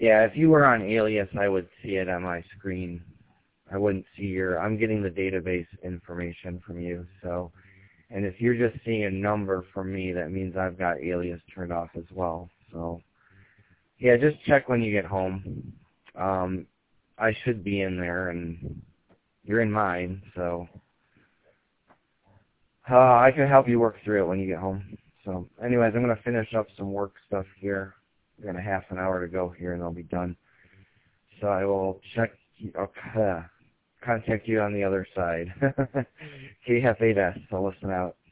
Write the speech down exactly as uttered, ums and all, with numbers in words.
Yeah, if you were on Alias, I would see it on my screen. I wouldn't see your, I'm getting the database information from you, so, and if you're just seeing a number from me, that means I've got Alias turned off as well, so, yeah, just check when you get home. Um, I should be in there, and you're in mine, so, uh, I can help you work through it when you get home. So, anyways, I'm going to finish up some work stuff here. We've got a half an hour to go here, and I'll be done. So I will check, okay, contact you on the other side. K F eight S, so listen out.